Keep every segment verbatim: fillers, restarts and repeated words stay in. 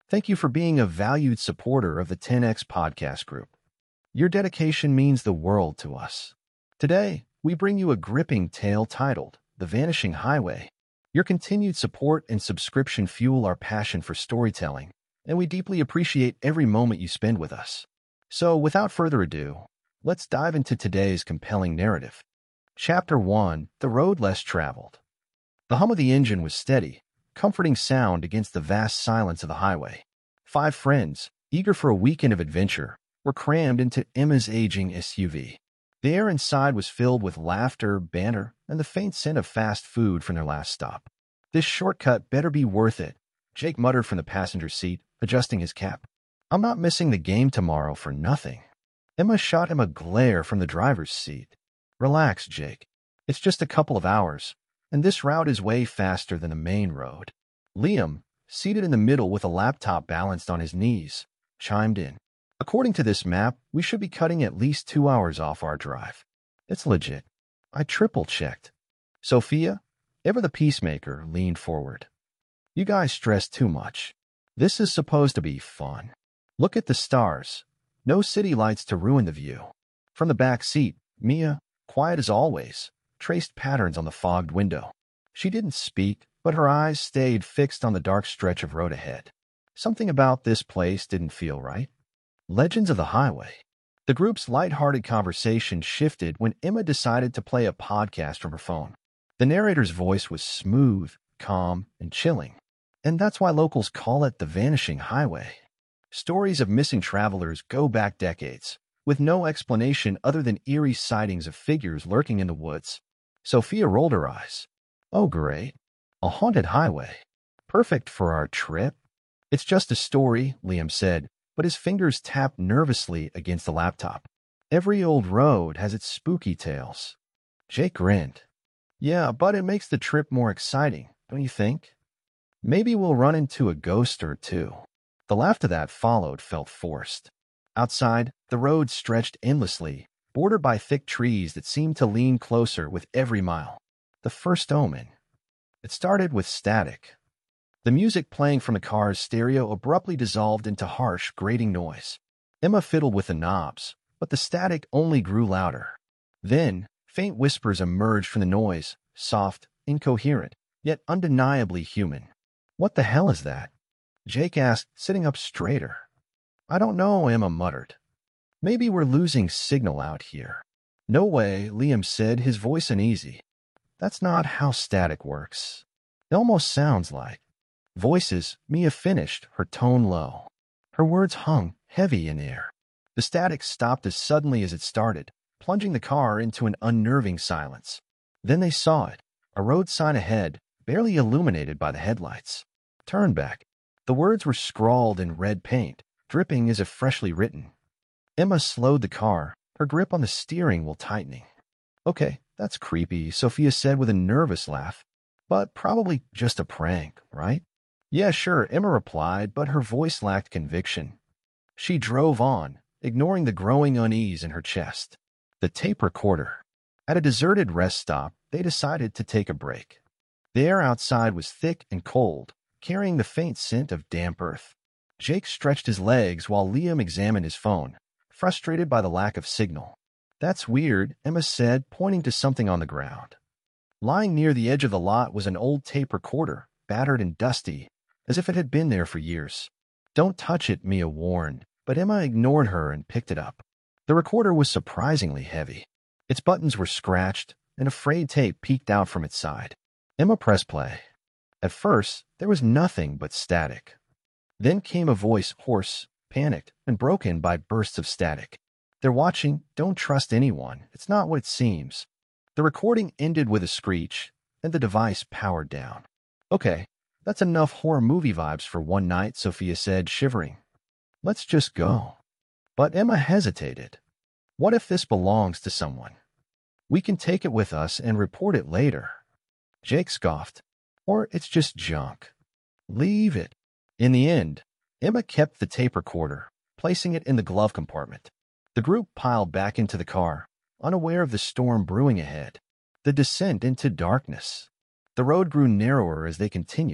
Thank you for being a valued supporter of the ten X Podcast Group. Your dedication means the world to us. Today, we bring you a gripping tale titled The Vanishing Highway. Your continued support and subscription fuel our passion for storytelling, and we deeply appreciate every moment you spend with us. So, without further ado, let's dive into today's compelling narrative. Chapter one: The Road Less Traveled. The hum of the engine was steady, comforting sound against the vast silence of the highway. Five friends, eager for a weekend of adventure, were crammed into Emma's aging S U V. The air inside was filled with laughter, banter, and the faint scent of fast food from their last stop. "This shortcut better be worth it," Jake muttered from the passenger seat, adjusting his cap. "I'm not missing the game tomorrow for nothing." Emma shot him a glare from the driver's seat. "Relax, Jake. It's just a couple of hours, and this route is way faster than the main road." Liam, seated in the middle with a laptop balanced on his knees, chimed in. "According to this map, we should be cutting at least two hours off our drive. It's legit." I triple-checked. Sophia, ever the peacemaker, leaned forward. "You guys stress too much. This is supposed to be fun. Look at the stars. No city lights to ruin the view." From the back seat, Mia, quiet as always, traced patterns on the fogged window. She didn't speak, but her eyes stayed fixed on the dark stretch of road ahead. Something about this place didn't feel right. Legends of the Highway. The group's light-hearted conversation shifted when Emma decided to play a podcast from her phone. The narrator's voice was smooth, calm, and chilling, and that's why locals call it the Vanishing Highway. Stories of missing travelers go back decades, with no explanation other than eerie sightings of figures lurking in the woods. Sophia rolled her eyes. "Oh, great. A haunted highway. Perfect for our trip." "It's just a story," Liam said, but his fingers tapped nervously against the laptop. "Every old road has its spooky tales." Jake grinned. "Yeah, but it makes the trip more exciting, don't you think? Maybe we'll run into a ghost or two." The laughter that followed felt forced. Outside, the road stretched endlessly, bordered by thick trees that seemed to lean closer with every mile. The first omen. It started with static. The music playing from the car's stereo abruptly dissolved into harsh, grating noise. Emma fiddled with the knobs, but the static only grew louder. Then, faint whispers emerged from the noise, soft, incoherent, yet undeniably human. "What the hell is that?" Jake asked, sitting up straighter. "I don't know," Emma muttered. "Maybe we're losing signal out here." "No way," Liam said, his voice uneasy. "That's not how static works. It almost sounds like..." "Voices," Mia finished, her tone low. Her words hung, heavy in air. The static stopped as suddenly as it started, plunging the car into an unnerving silence. Then they saw it, a road sign ahead, barely illuminated by the headlights. "Turn back." The words were scrawled in red paint, dripping as if freshly written. Emma slowed the car, her grip on the steering wheel tightening. "Okay, that's creepy," Sophia said with a nervous laugh. "But probably just a prank, right?" "Yeah, sure," Emma replied, but her voice lacked conviction. She drove on, ignoring the growing unease in her chest. The tape recorder. At a deserted rest stop, they decided to take a break. The air outside was thick and cold, carrying the faint scent of damp earth. Jake stretched his legs while Liam examined his phone, frustrated by the lack of signal. "That's weird," Emma said, pointing to something on the ground. Lying near the edge of the lot was an old tape recorder, battered and dusty, as if it had been there for years. "Don't touch it," Mia warned, but Emma ignored her and picked it up. The recorder was surprisingly heavy. Its buttons were scratched, and a frayed tape peeked out from its side. Emma pressed play. At first, there was nothing but static. Then came a voice, hoarse, panicked, and broken by bursts of static. "They're watching. Don't trust anyone. It's not what it seems." The recording ended with a screech, and the device powered down. "Okay, that's enough horror movie vibes for one night," Sophia said, shivering. "Let's just go." But Emma hesitated. "What if this belongs to someone? We can take it with us and report it later." Jake scoffed. "Or it's just junk. Leave it." In the end, Emma kept the tape recorder, placing it in the glove compartment. The group piled back into the car, unaware of the storm brewing ahead. The descent into darkness. The road grew narrower as they continued,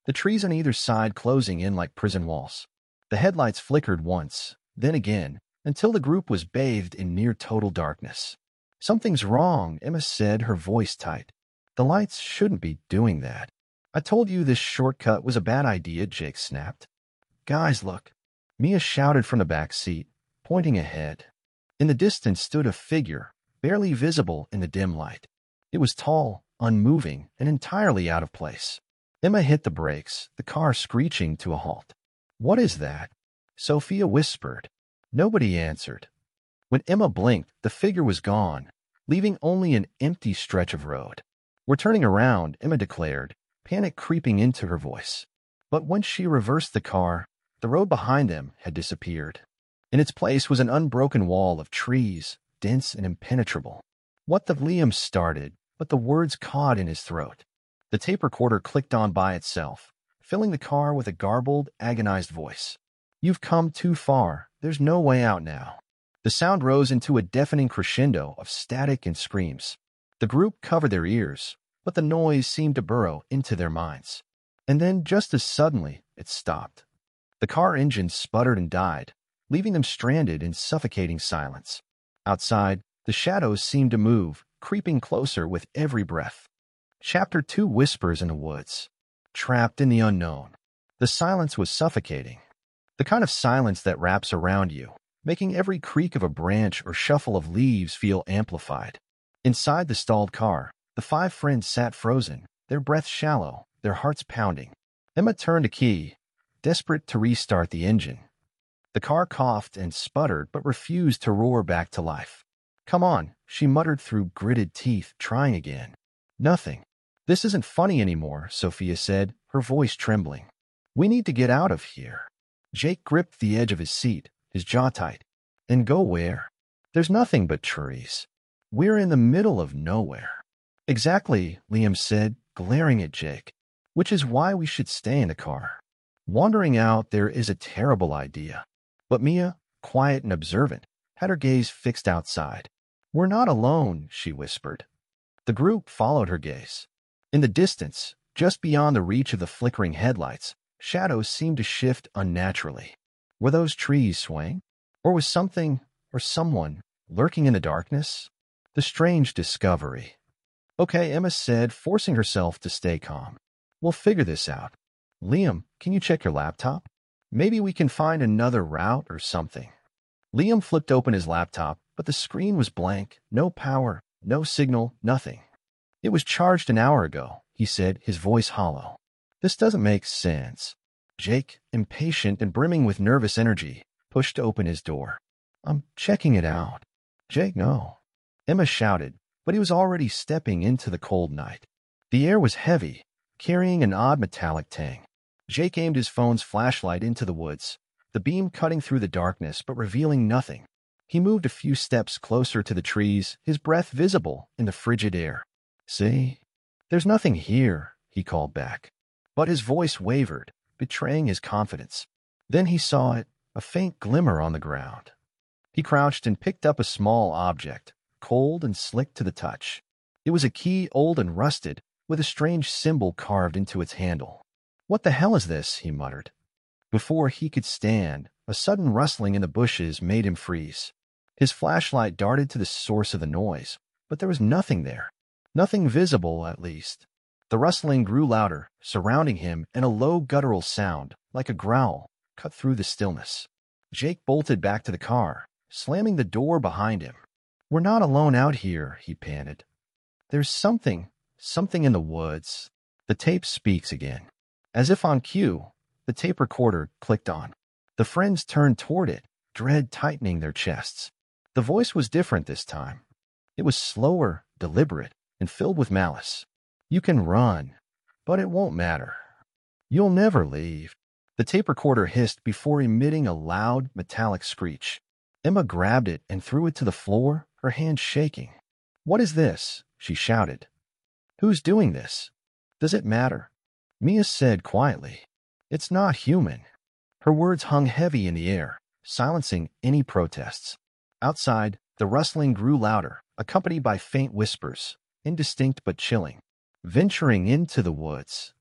the trees on either side closing in like prison walls. The headlights flickered once, then again, until the group was bathed in near total darkness. "Something's wrong," Emma said, her voice tight. "The lights shouldn't be doing that." "I told you this shortcut was a bad idea," Jake snapped. "Guys, look." Mia shouted from the back seat, pointing ahead. In the distance stood a figure, barely visible in the dim light. It was tall, unmoving, and entirely out of place. Emma hit the brakes, the car screeching to a halt. "What is that?" Sophia whispered. Nobody answered. When Emma blinked, the figure was gone, leaving only an empty stretch of road. "We're turning around," Emma declared, panic creeping into her voice. But when she reversed the car, the road behind them had disappeared. In its place was an unbroken wall of trees, dense and impenetrable. "What the—" Liam started, but the words caught in his throat. The tape recorder clicked on by itself, filling the car with a garbled, agonized voice. "You've come too far. There's no way out now." The sound rose into a deafening crescendo of static and screams. The group covered their ears, but the noise seemed to burrow into their minds. And then, just as suddenly, it stopped. The car engine sputtered and died, leaving them stranded in suffocating silence. Outside, the shadows seemed to move, creeping closer with every breath. Chapter two Whispers in the Woods. Trapped in the unknown. The silence was suffocating. The kind of silence that wraps around you, making every creak of a branch or shuffle of leaves feel amplified. Inside the stalled car, the five friends sat frozen, their breaths shallow, their hearts pounding. Emma turned a key, desperate to restart the engine. The car coughed and sputtered but refused to roar back to life. "Come on," she muttered through gritted teeth, trying again. "Nothing." "This isn't funny anymore," Sophia said, her voice trembling. "We need to get out of here." Jake gripped the edge of his seat, his jaw tight. "And go where? There's nothing but trees. We're in the middle of nowhere." "Exactly," Liam said, glaring at Jake. "Which is why we should stay in the car. Wandering out there is a terrible idea." But Mia, quiet and observant, had her gaze fixed outside. "We're not alone," she whispered. The group followed her gaze. In the distance, just beyond the reach of the flickering headlights, shadows seemed to shift unnaturally. Were those trees swaying? Or was something, or someone, lurking in the darkness? The strange discovery. "Okay," Emma said, forcing herself to stay calm. "We'll figure this out. Liam, can you check your laptop? Maybe we can find another route or something." Liam flipped open his laptop, but the screen was blank, no power, no signal, nothing. "It was charged an hour ago," he said, his voice hollow. "This doesn't make sense." Jake, impatient and brimming with nervous energy, pushed open his door. "I'm checking it out." "Jake, no." Emma shouted, but he was already stepping into the cold night. The air was heavy, carrying an odd metallic tang. Jake aimed his phone's flashlight into the woods, the beam cutting through the darkness but revealing nothing. He moved a few steps closer to the trees, his breath visible in the frigid air. "See? There's nothing here," he called back. But his voice wavered, betraying his confidence. Then he saw it, a faint glimmer on the ground. He crouched and picked up a small object, cold and slick to the touch. It was a key, old and rusted, with a strange symbol carved into its handle. "What the hell is this?" he muttered. Before he could stand, a sudden rustling in the bushes made him freeze. His flashlight darted to the source of the noise, but there was nothing there. Nothing visible, at least. The rustling grew louder, surrounding him, and a low guttural sound, like a growl, cut through the stillness. Jake bolted back to the car, slamming the door behind him. "We're not alone out here," he panted. "There's something, something in the woods." The tape speaks again. As if on cue, the tape recorder clicked on. The friends turned toward it, dread tightening their chests. The voice was different this time. It was slower, deliberate, and filled with malice. "You can run, but it won't matter. You'll never leave." The tape recorder hissed before emitting a loud, metallic screech. Emma grabbed it and threw it to the floor, her hands shaking. "What is this?" she shouted. "Who's doing this? Does it matter?" Mia said quietly. "It's not human." Her words hung heavy in the air, silencing any protests. Outside, the rustling grew louder, accompanied by faint whispers, indistinct but chilling. "Venturing into the woods."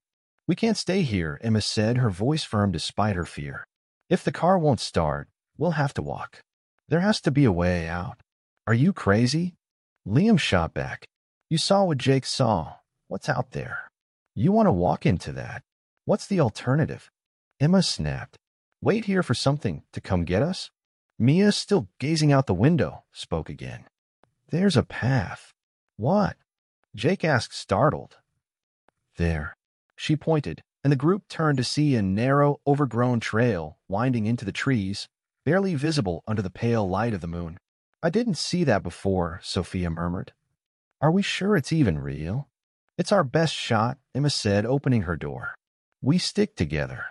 We can't stay here, Emma said, her voice firm despite her fear. If the car won't start, we'll have to walk. There has to be a way out. Are you crazy? Liam shot back. You saw what Jake saw. What's out there? You want to walk into that? What's the alternative? Emma snapped. Wait here for something to come get us? Mia, still gazing out the window, spoke again. There's a path. What? Jake asked, startled. There. She pointed, and the group turned to see a narrow, overgrown trail winding into the trees, barely visible under the pale light of the moon. I didn't see that before, Sophia murmured. Are we sure it's even real? It's our best shot, Emma said, opening her door. We stick together.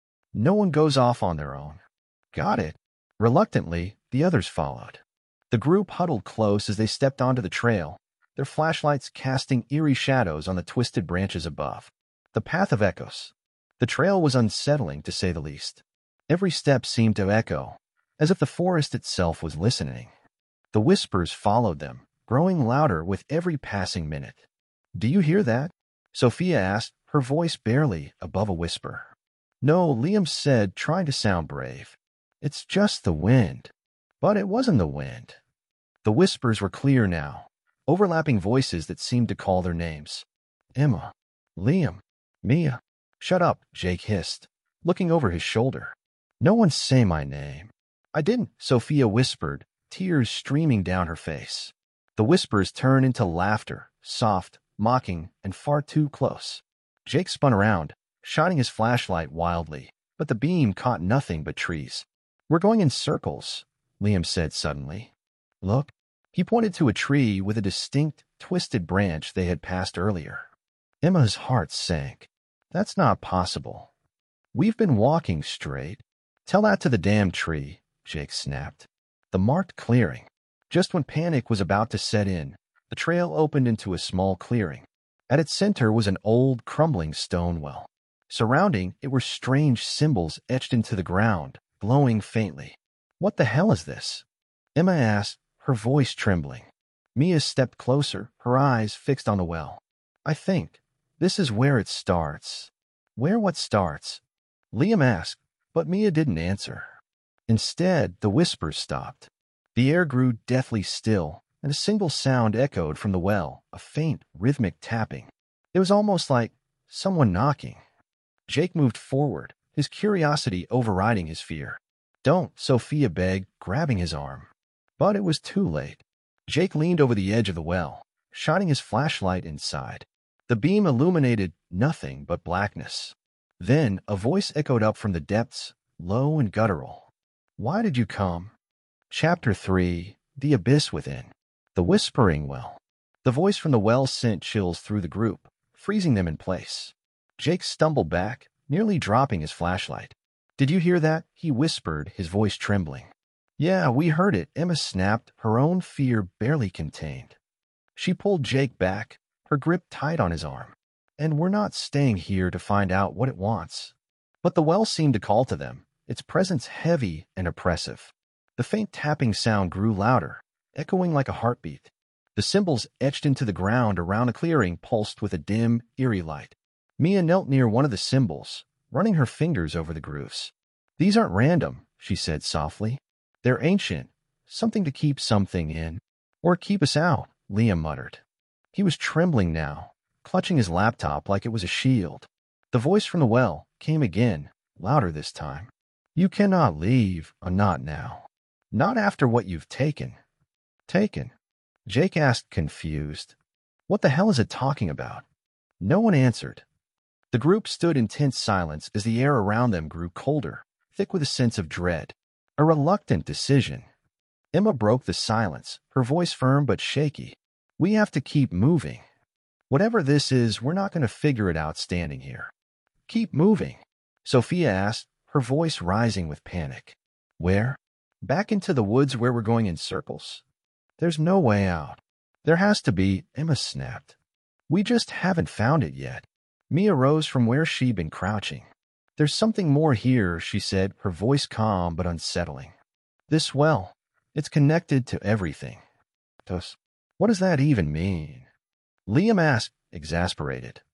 No one goes off on their own. Got it. Reluctantly, the others followed. The group huddled close as they stepped onto the trail, their flashlights casting eerie shadows on the twisted branches above. The path of echoes. The trail was unsettling, to say the least. Every step seemed to echo, as if the forest itself was listening. The whispers followed them, growing louder with every passing minute. Do you hear that? Sophia asked, her voice barely above a whisper. No, Liam said, trying to sound brave. It's just the wind. But it wasn't the wind. The whispers were clear now, overlapping voices that seemed to call their names. Emma. Liam. Mia. Shut up, Jake hissed, looking over his shoulder. No one say my name. I didn't, Sophia whispered, tears streaming down her face. The whispers turned into laughter, soft, mocking, and far too close. Jake spun around, shining his flashlight wildly, but the beam caught nothing but trees. We're going in circles, Liam said suddenly. Look. He pointed to a tree with a distinct, twisted branch they had passed earlier. Emma's heart sank. That's not possible. We've been walking straight. Tell that to the damn tree, Jake snapped. The marked clearing. Just when panic was about to set in, the trail opened into a small clearing. At its center was an old, crumbling stone well. Surrounding it were strange symbols etched into the ground, glowing faintly. What the hell is this? Emma asked, her voice trembling. Mia stepped closer, her eyes fixed on the well. I think this is where it starts. Where what starts? Liam asked, but Mia didn't answer. Instead, the whispers stopped. The air grew deathly still, and a single sound echoed from the well, a faint, rhythmic tapping. It was almost like someone knocking. Jake moved forward, his curiosity overriding his fear. Don't, Sophia begged, grabbing his arm. But it was too late. Jake leaned over the edge of the well, shining his flashlight inside. The beam illuminated nothing but blackness. Then a voice echoed up from the depths, low and guttural. Why did you come? Chapter three. The Abyss Within. The Whispering Well. The voice from the well sent chills through the group, freezing them in place. Jake stumbled back, nearly dropping his flashlight. Did you hear that? He whispered, his voice trembling. Yeah, we heard it, Emma snapped, her own fear barely contained. She pulled Jake back, her grip tight on his arm. And we're not staying here to find out what it wants. But the well seemed to call to them, its presence heavy and oppressive. The faint tapping sound grew louder, echoing like a heartbeat. The symbols etched into the ground around the clearing pulsed with a dim, eerie light. Mia knelt near one of the symbols, running her fingers over the grooves. These aren't random, she said softly. They're ancient, something to keep something in. Or keep us out, Liam muttered. He was trembling now, clutching his laptop like it was a shield. The voice from the well came again, louder this time. You cannot leave, or not now. Not after what you've taken. Taken? Jake asked, confused. What the hell is it talking about? No one answered. The group stood in tense silence as the air around them grew colder, thick with a sense of dread. A reluctant decision. Emma broke the silence, her voice firm but shaky. We have to keep moving. Whatever this is, we're not going to figure it out standing here. Keep moving, Sophia asked, her voice rising with panic. Where? Back into the woods where we're going in circles? There's no way out. There has to be, Emma snapped. We just haven't found it yet. Mia rose from where she'd been crouching. There's something more here, she said, her voice calm but unsettling. This well, it's connected to everything. Tos, what does that even mean? Liam asked, exasperated.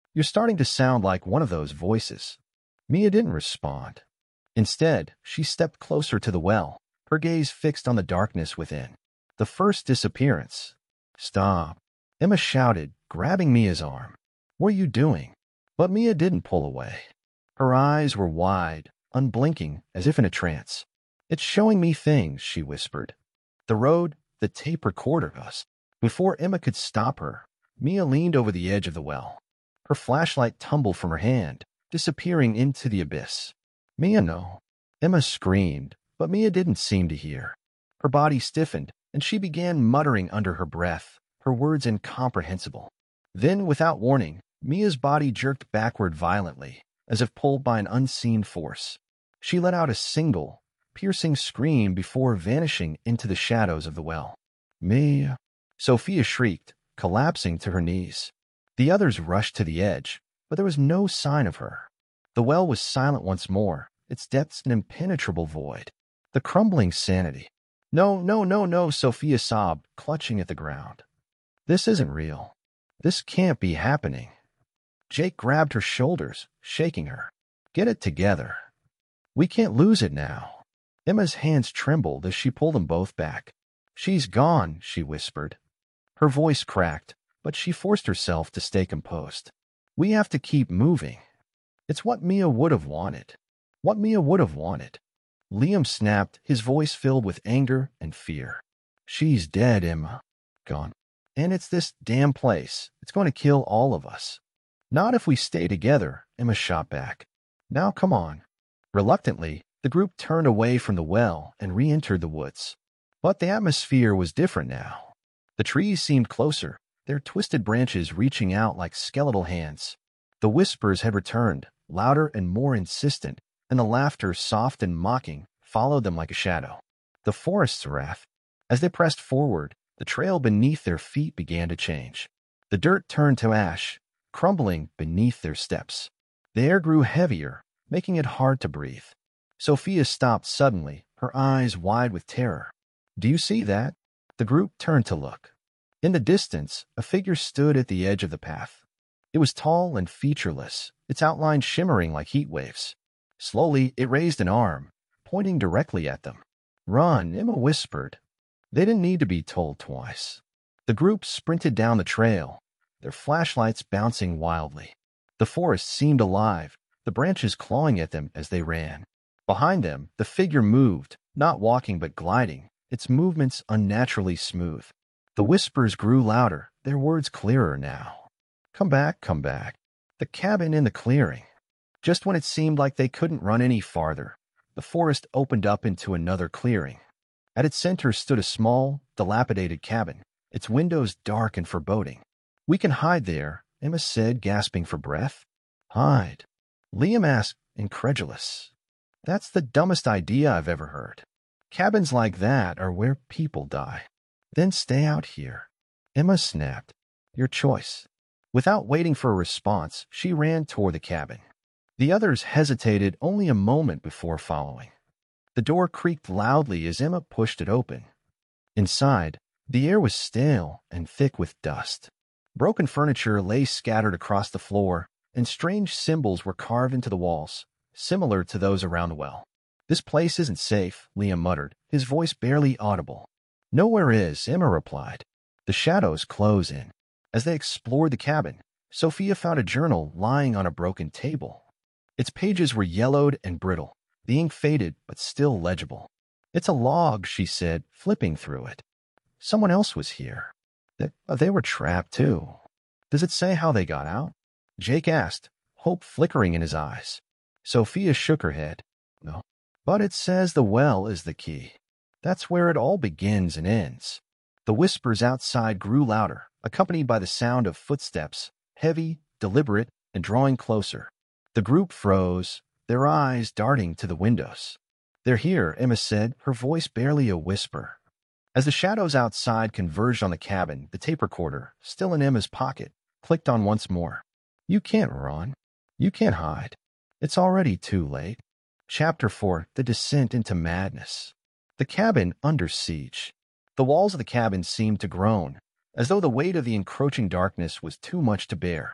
You're starting to sound like one of those voices." Mia didn't respond. Instead, she stepped closer to the well, her gaze fixed on the darkness within. The first disappearance. "Stop," Emma shouted, grabbing Mia's arm. "What are you doing?" But Mia didn't pull away. Her eyes were wide, unblinking, as if in a trance. "It's showing me things," she whispered. "The road, the tape recorder us." Before Emma could stop her, Mia leaned over the edge of the well. Her flashlight tumbled from her hand, disappearing into the abyss. "Mia, no." Emma screamed, but Mia didn't seem to hear. Her body stiffened, and she began muttering under her breath, her words incomprehensible. Then, without warning, Mia's body jerked backward violently, as if pulled by an unseen force. She let out a single, piercing scream before vanishing into the shadows of the well. "Mia!" Sophia shrieked, collapsing to her knees. The others rushed to the edge, but there was no sign of her. The well was silent once more, its depths an impenetrable void. The crumbling sanity. "No, no, no, no," Sophia sobbed, clutching at the ground. "This isn't real. This can't be happening." Jake grabbed her shoulders, shaking her. "Get it together. We can't lose it now." Emma's hands trembled as she pulled them both back. "She's gone," she whispered. Her voice cracked, but she forced herself to stay composed. "We have to keep moving. It's what Mia would have wanted. What Mia would have wanted." Liam snapped, his voice filled with anger and fear. "She's dead, Emma. Gone. And it's this damn place. It's going to kill all of us." "Not if we stay together," Emma shot back. "Now come on." Reluctantly, the group turned away from the well and re-entered the woods. But the atmosphere was different now. The trees seemed closer, their twisted branches reaching out like skeletal hands. The whispers had returned, louder and more insistent, and the laughter, soft and mocking, followed them like a shadow. The forest's wrath. As they pressed forward, the trail beneath their feet began to change. The dirt turned to ash, crumbling beneath their steps. The air grew heavier, making it hard to breathe. Sophia stopped suddenly, her eyes wide with terror. "Do you see that?" The group turned to look. In the distance, a figure stood at the edge of the path. It was tall and featureless, its outline shimmering like heat waves. Slowly, it raised an arm, pointing directly at them. "Run," Emma whispered. They didn't need to be told twice. The group sprinted down the trail, their flashlights bouncing wildly. The forest seemed alive, the branches clawing at them as they ran. Behind them, the figure moved, not walking but gliding, its movements unnaturally smooth. The whispers grew louder, their words clearer now. "Come back, come back." The cabin in the clearing. Just when it seemed like they couldn't run any farther, the forest opened up into another clearing. At its center stood a small, dilapidated cabin, its windows dark and foreboding. "We can hide there," Emma said, gasping for breath. "Hide?" Liam asked, incredulous. "That's the dumbest idea I've ever heard. Cabins like that are where people die." "Then stay out here." Emma snapped. "Your choice." Without waiting for a response, she ran toward the cabin. The others hesitated only a moment before following. The door creaked loudly as Emma pushed it open. Inside, the air was stale and thick with dust. Broken furniture lay scattered across the floor, and strange symbols were carved into the walls, similar to those around the well. "This place isn't safe," Liam muttered, his voice barely audible. "Nowhere is," Emma replied. The shadows closed in. As they explored the cabin, Sophia found a journal lying on a broken table. Its pages were yellowed and brittle, the ink faded but still legible. "It's a log," she said, flipping through it. "Someone else was here. They, they were trapped, too." "Does it say how they got out?" Jake asked, hope flickering in his eyes. Sophia shook her head. "No. But it says the well is the key. That's where it all begins and ends." The whispers outside grew louder, accompanied by the sound of footsteps, heavy, deliberate, and drawing closer. The group froze, their eyes darting to the windows. "They're here," Emma said, her voice barely a whisper. As the shadows outside converged on the cabin, the tape recorder, still in Emma's pocket, clicked on once more. "You can't run. You can't hide. It's already too late." Chapter four, The Descent into Madness. The cabin under siege. The walls of the cabin seemed to groan, as though the weight of the encroaching darkness was too much to bear.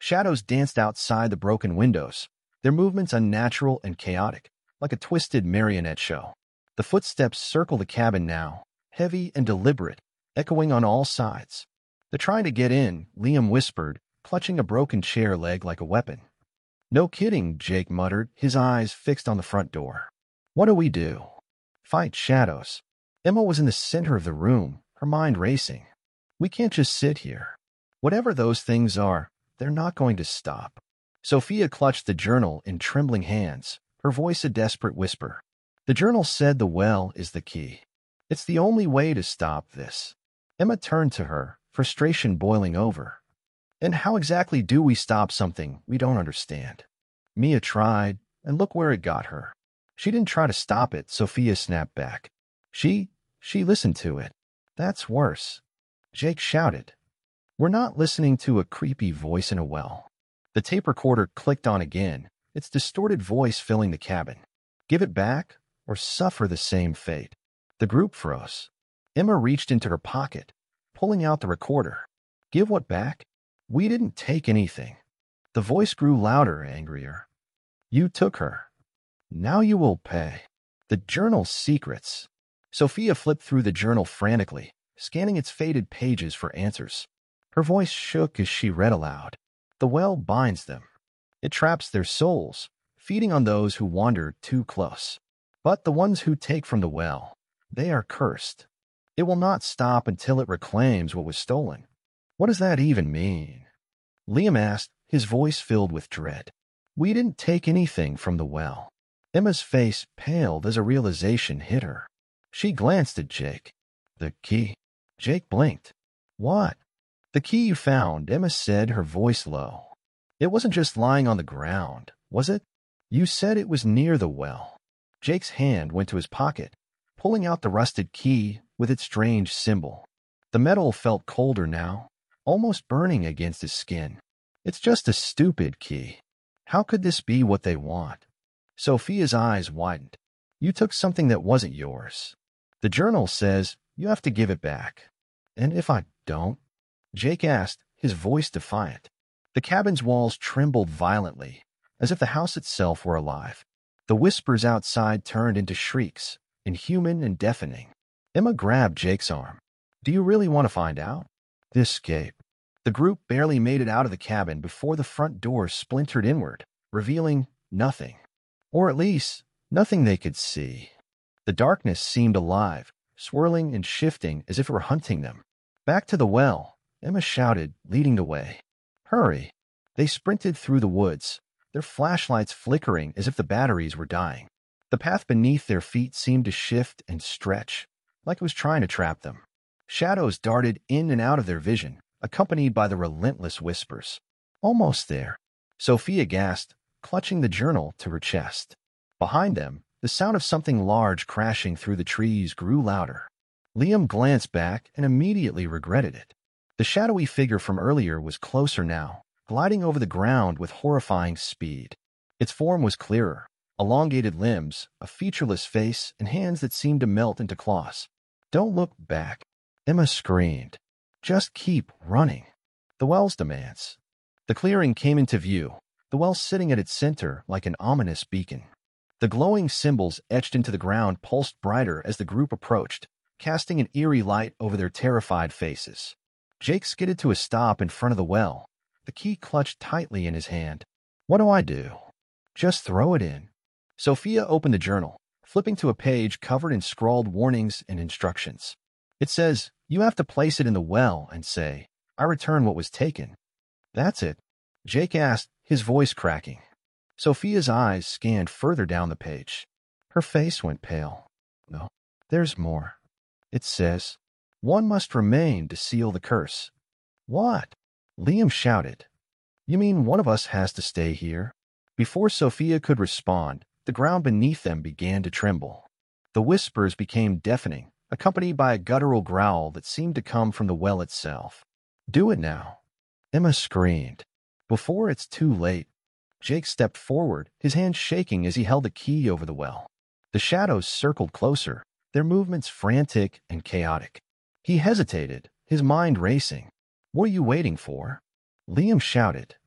Shadows danced outside the broken windows, their movements unnatural and chaotic, like a twisted marionette show. The footsteps circle the cabin now, heavy and deliberate, echoing on all sides. "They're trying to get in," Liam whispered, clutching a broken chair leg like a weapon. "No kidding," Jake muttered, his eyes fixed on the front door. "What do we do?" "Fight shadows." Emma was in the center of the room, her mind racing. "We can't just sit here. Whatever those things are, they're not going to stop." Sophia clutched the journal in trembling hands, her voice a desperate whisper. "The journal said the well is the key. It's the only way to stop this." Emma turned to her, frustration boiling over. "And how exactly do we stop something we don't understand?" Mia tried, and look where it got her. "She didn't try to stop it," Sophia snapped back. She, she listened to it. "That's worse." Jake shouted. "We're not listening to a creepy voice in a well." The tape recorder clicked on again, its distorted voice filling the cabin. "Give it back, or suffer the same fate." The group froze. Emma reached into her pocket, pulling out the recorder. "Give what back? We didn't take anything." The voice grew louder, angrier. "You took her. Now you will pay." The journal's secrets. Sophia flipped through the journal frantically, scanning its faded pages for answers. Her voice shook as she read aloud. "The well binds them. It traps their souls, feeding on those who wander too close. But the ones who take from the well, they are cursed. It will not stop until it reclaims what was stolen." "What does that even mean?" Liam asked, his voice filled with dread. "We didn't take anything from the well." Emma's face paled as a realization hit her. She glanced at Jake. "The key." Jake blinked. "What?" "The key you found," Emma said, her voice low. "It wasn't just lying on the ground, was it? You said it was near the well." Jake's hand went to his pocket, pulling out the rusted key with its strange symbol. The metal felt colder now, almost burning against his skin. "It's just a stupid key. How could this be what they want?" Sophia's eyes widened. "You took something that wasn't yours. The journal says you have to give it back." "And if I don't?" Jake asked, his voice defiant. The cabin's walls trembled violently, as if the house itself were alive. The whispers outside turned into shrieks, inhuman and deafening. Emma grabbed Jake's arm. "Do you really want to find out?" The escape. The group barely made it out of the cabin before the front door splintered inward, revealing nothing. Or at least, nothing they could see. The darkness seemed alive, swirling and shifting as if it were hunting them. "Back to the well," Emma shouted, leading the way. "Hurry." They sprinted through the woods, their flashlights flickering as if the batteries were dying. The path beneath their feet seemed to shift and stretch, like it was trying to trap them. Shadows darted in and out of their vision, accompanied by the relentless whispers. "Almost there." Sophia gasped, clutching the journal to her chest. Behind them, the sound of something large crashing through the trees grew louder. Liam glanced back and immediately regretted it. The shadowy figure from earlier was closer now, gliding over the ground with horrifying speed. Its form was clearer, elongated limbs, a featureless face, and hands that seemed to melt into claws. "Don't look back," Emma screamed. "Just keep running." The well's demands. The clearing came into view, the well sitting at its center like an ominous beacon. The glowing symbols etched into the ground pulsed brighter as the group approached, casting an eerie light over their terrified faces. Jake skidded to a stop in front of the well, the key clutched tightly in his hand. "What do I do?" "Just throw it in." Sophia opened the journal, flipping to a page covered in scrawled warnings and instructions. It says, you have to place it in the well and say, "I return what was taken." "That's it?" Jake asked, his voice cracking. Sophia's eyes scanned further down the page. Her face went pale. "No, there's more. It says, one must remain to seal the curse." "What?" Liam shouted. "You mean one of us has to stay here?" Before Sophia could respond, the ground beneath them began to tremble. The whispers became deafening, accompanied by a guttural growl that seemed to come from the well itself. "Do it now," Emma screamed. "Before it's too late." Jake stepped forward, his hand shaking as he held the key over the well. The shadows circled closer, their movements frantic and chaotic. He hesitated, his mind racing. "What are you waiting for?" Liam shouted.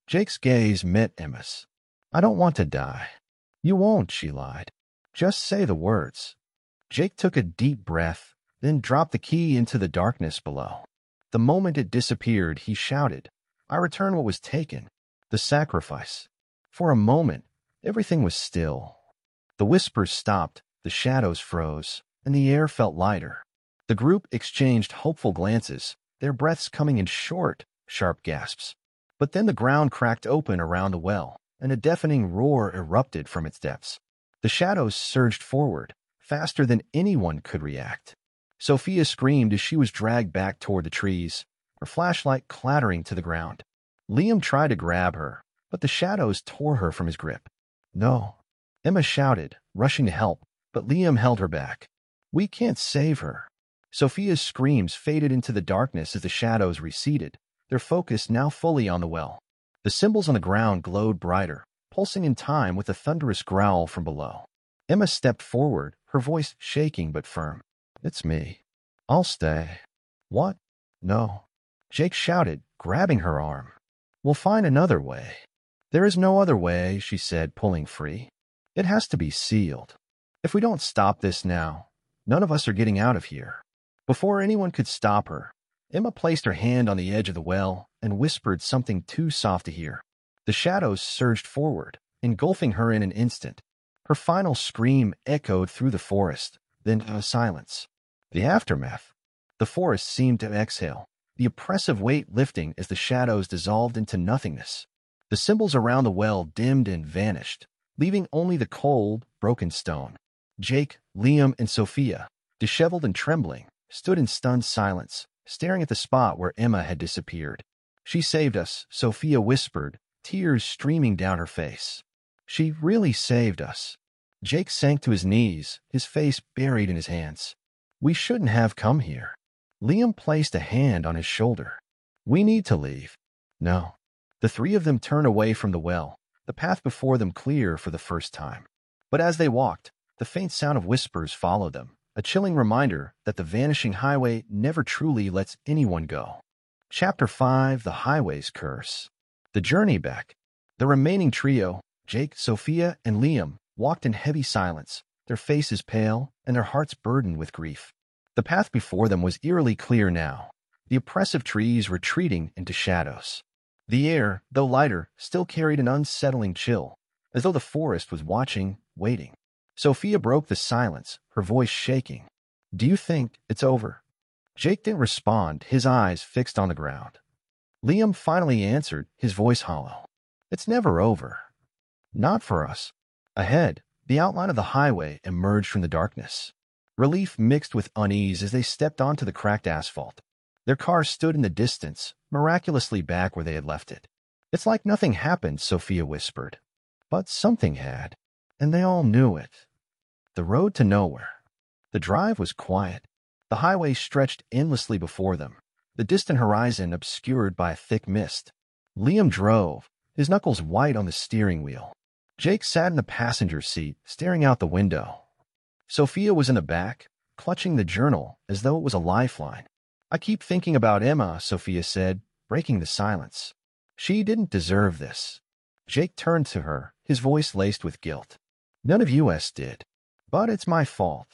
Jake's gaze met Emma's. I don't want to die. You won't, she lied. Just say the words. Jake took a deep breath, then dropped the key into the darkness below. The moment it disappeared, he shouted, I return what was taken. The sacrifice. For a moment, everything was still. The whispers stopped, the shadows froze, and the air felt lighter. The group exchanged hopeful glances, their breaths coming in short, sharp gasps. But then the ground cracked open around the well, and a deafening roar erupted from its depths. The shadows surged forward, faster than anyone could react. Sophia screamed as she was dragged back toward the trees, her flashlight clattering to the ground. Liam tried to grab her, but the shadows tore her from his grip. No, Emma shouted, rushing to help, but Liam held her back. We can't save her. Sophia's screams faded into the darkness as the shadows receded, their focus now fully on the well. The symbols on the ground glowed brighter, pulsing in time with a thunderous growl from below. Emma stepped forward, her voice shaking but firm. It's me. I'll stay. What? No. Jake shouted, grabbing her arm. We'll find another way. There is no other way, she said, pulling free. It has to be sealed. If we don't stop this now, none of us are getting out of here. Before anyone could stop her, Emma placed her hand on the edge of the well and whispered something too soft to hear. The shadows surged forward, engulfing her in an instant. Her final scream echoed through the forest, then a silence. The aftermath. The forest seemed to exhale, the oppressive weight lifting as the shadows dissolved into nothingness. The symbols around the well dimmed and vanished, leaving only the cold, broken stone. Jake, Liam, and Sophia, disheveled and trembling, stood in stunned silence, staring at the spot where Emma had disappeared. She saved us, Sophia whispered, tears streaming down her face. She really saved us. Jake sank to his knees, his face buried in his hands. We shouldn't have come here. Liam placed a hand on his shoulder. We need to leave. No. The three of them turned away from the well, the path before them clear for the first time. But as they walked, the faint sound of whispers followed them, a chilling reminder that the vanishing highway never truly lets anyone go. Chapter five, The Highway's Curse. The journey back. The remaining trio, Jake, Sophia, and Liam, walked in heavy silence, their faces pale and their hearts burdened with grief. The path before them was eerily clear now, the oppressive trees retreating into shadows. The air, though lighter, still carried an unsettling chill, as though the forest was watching, waiting. Sophia broke the silence, her voice shaking. Do you think it's over? Jake didn't respond, his eyes fixed on the ground. Liam finally answered, his voice hollow. It's never over. Not for us. Ahead, the outline of the highway emerged from the darkness. Relief mixed with unease as they stepped onto the cracked asphalt. Their car stood in the distance, miraculously back where they had left it. It's like nothing happened, Sophia whispered. But something had, and they all knew it. The road to nowhere. The drive was quiet. The highway stretched endlessly before them, the distant horizon obscured by a thick mist. Liam drove, his knuckles white on the steering wheel. Jake sat in the passenger seat, staring out the window. Sophia was in the back, clutching the journal as though it was a lifeline. I keep thinking about Emma, Sophia said, breaking the silence. She didn't deserve this. Jake turned to her, his voice laced with guilt. None of us did. But it's my fault.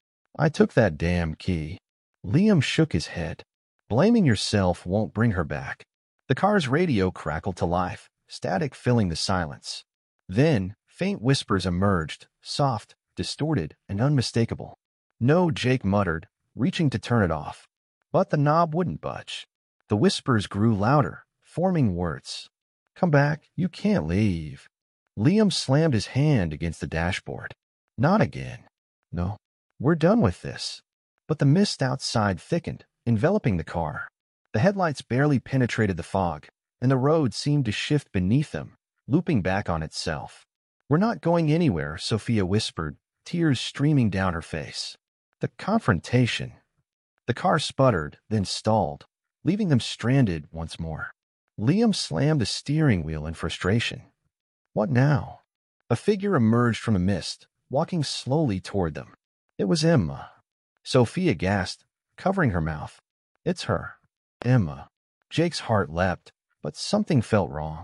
I took that damn key. Liam shook his head. Blaming yourself won't bring her back. The car's radio crackled to life, static filling the silence. Then, faint whispers emerged, soft, distorted, and unmistakable. No, Jake muttered, reaching to turn it off. But the knob wouldn't budge. The whispers grew louder, forming words. Come back, you can't leave. Liam slammed his hand against the dashboard. Not again. No, we're done with this. But the mist outside thickened, enveloping the car. The headlights barely penetrated the fog, and the road seemed to shift beneath them, looping back on itself. We're not going anywhere, Sophia whispered, tears streaming down her face. The confrontation. The car sputtered, then stalled, leaving them stranded once more. Liam slammed the steering wheel in frustration. What now? A figure emerged from the mist, walking slowly toward them. It was Emma. Sophia gasped, covering her mouth. It's her. Emma. Jake's heart leapt, but something felt wrong.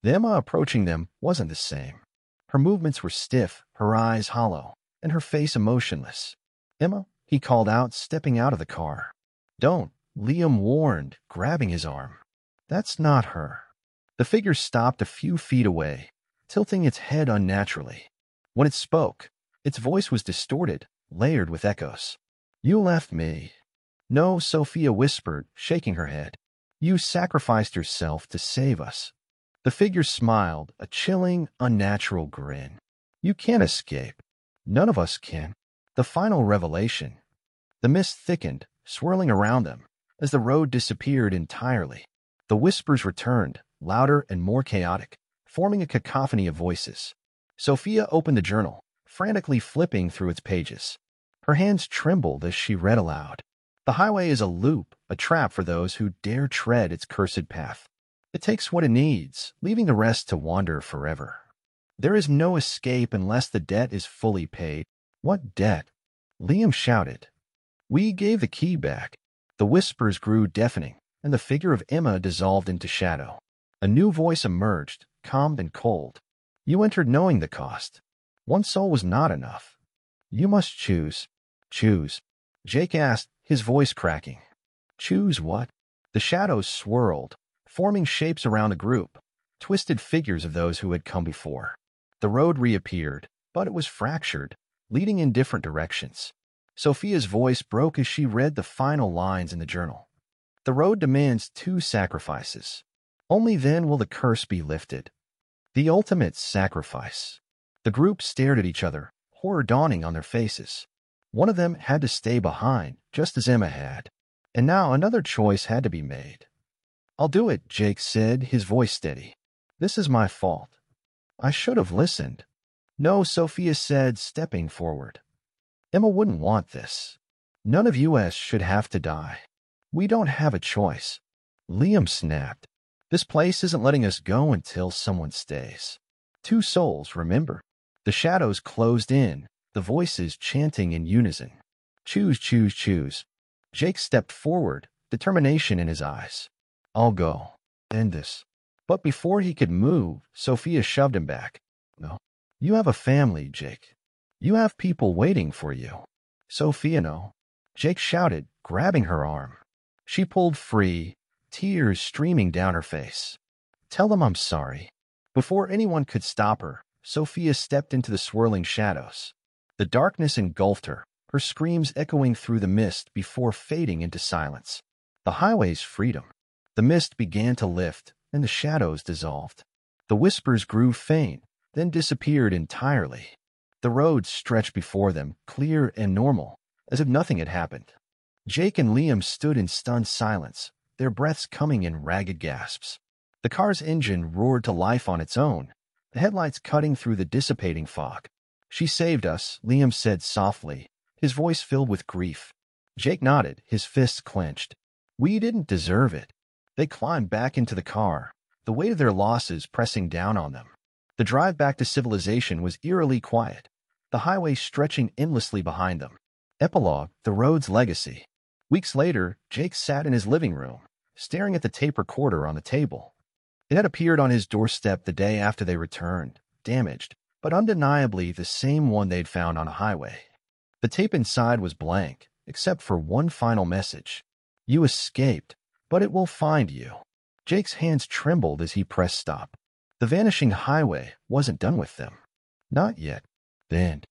The Emma approaching them wasn't the same. Her movements were stiff, her eyes hollow, and her face emotionless. "Emma," he called out, stepping out of the car. "Don't," Liam warned, grabbing his arm. "That's not her." The figure stopped a few feet away, tilting its head unnaturally. When it spoke, its voice was distorted, layered with echoes. "You left me." "No," Sophia whispered, shaking her head. "You sacrificed yourself to save us." The figure smiled, a chilling, unnatural grin. "You can't escape. None of us can." The final revelation. The mist thickened, swirling around them, as the road disappeared entirely. The whispers returned, louder and more chaotic, forming a cacophony of voices. Sophia opened the journal, frantically flipping through its pages. Her hands trembled as she read aloud. "The highway is a loop, a trap for those who dare tread its cursed path. It takes what it needs, leaving the rest to wander forever. There is no escape unless the debt is fully paid." "What debt?" Liam shouted. "We gave the key back." The whispers grew deafening, and the figure of Emma dissolved into shadow. A new voice emerged, calm and cold. "You entered knowing the cost. One soul was not enough. You must choose." "Choose?" Jake asked, his voice cracking. "Choose what?" The shadows swirled, forming shapes around the group, twisted figures of those who had come before. The road reappeared, but it was fractured, leading in different directions. Sophia's voice broke as she read the final lines in the journal. "The road demands two sacrifices. Only then will the curse be lifted. The ultimate sacrifice." The group stared at each other, horror dawning on their faces. One of them had to stay behind, just as Emma had. And now another choice had to be made. "I'll do it," Jake said, his voice steady. "This is my fault. I should have listened." "No," Sophia said, stepping forward. "Emma wouldn't want this. None of us should have to die. We don't have a choice." Liam snapped. "This place isn't letting us go until someone stays. Two souls, remember?" The shadows closed in, the voices chanting in unison. "Choose, choose, choose." Jake stepped forward, determination in his eyes. "I'll go. End this." But before he could move, Sophia shoved him back. "No. You have a family, Jake. You have people waiting for you." "Sophia, no." Jake shouted, grabbing her arm. She pulled free, tears streaming down her face. "Tell them I'm sorry." Before anyone could stop her, Sophia stepped into the swirling shadows. The darkness engulfed her, her screams echoing through the mist before fading into silence. The highway's freedom. The mist began to lift, and the shadows dissolved. The whispers grew faint, then disappeared entirely. The road stretched before them, clear and normal, as if nothing had happened. Jake and Liam stood in stunned silence, their breaths coming in ragged gasps. The car's engine roared to life on its own, the headlights cutting through the dissipating fog. "She saved us," Liam said softly, his voice filled with grief. Jake nodded, his fists clenched. "We didn't deserve it." They climbed back into the car, the weight of their losses pressing down on them. The drive back to civilization was eerily quiet, the highway stretching endlessly behind them. Epilogue: The Road's Legacy. Weeks later, Jake sat in his living room, staring at the tape recorder on the table. It had appeared on his doorstep the day after they returned, damaged, but undeniably the same one they'd found on a highway. The tape inside was blank, except for one final message. "You escaped, but it will find you." Jake's hands trembled as he pressed stop. The vanishing highway wasn't done with them. Not yet. Then,